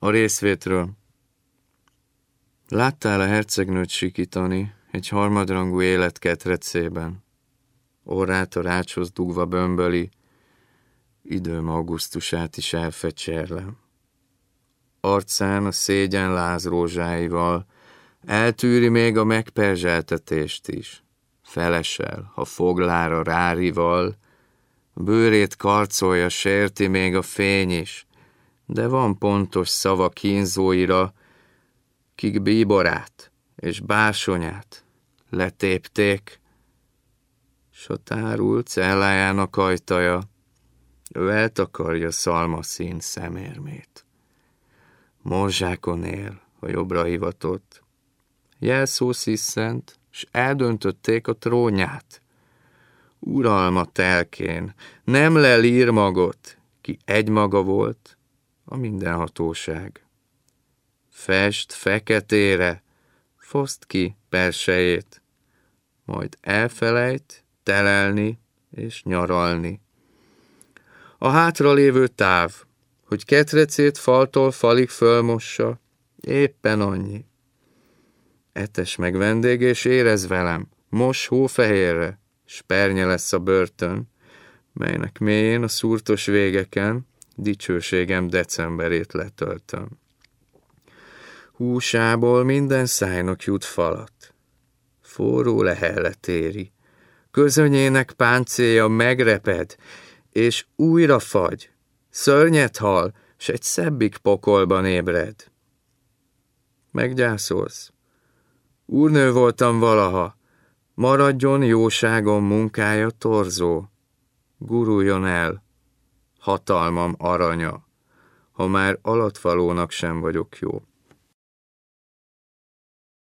A részvétről. Láttál a hercegnőt sikítani egy harmadrangú élet ketrecében. Orrát a rácshoz dugva bömböli, időm augusztusát is elfecserlem. Arcán a szégyen lázrózsáival eltűri még a megperzseltetést is. Felesel, ha foglára rárival, bőrét karcolja, sérti még a fény is, de van pontos szava kínzóira, kik bíborát és bársonyát letépték, s a tárult cellájának ajtaja, ő eltakarja szalmaszín szemérmét. Morzsákon él, a jobbra hivatott. Jelszó sziszent, s eldöntötték a trónját. Uralma telkén, nem lelír magot, ki egymaga volt, a mindenhatóság. Fest feketére, foszt ki persejét, majd elfelejt telelni és nyaralni. A hátralévő táv, hogy ketrecét faltól falig fölmossa, éppen annyi. Etes meg vendég, és érez velem, mos hófehérre, s pernye lesz a börtön, melynek mélyén a szúrtos végeken dicsőségem decemberét letöltöm. Húsából minden szájnak jut falat, forró lehellet éri, közönyének páncélja megreped, és újra fagy, szörnyet hal, s egy szebbik pokolban ébred. Meggyászolsz? Úrnő voltam valaha, maradjon jóságom munkája torzó, guruljon el hatalmam aranya, ha már alattvalónak sem vagyok jó.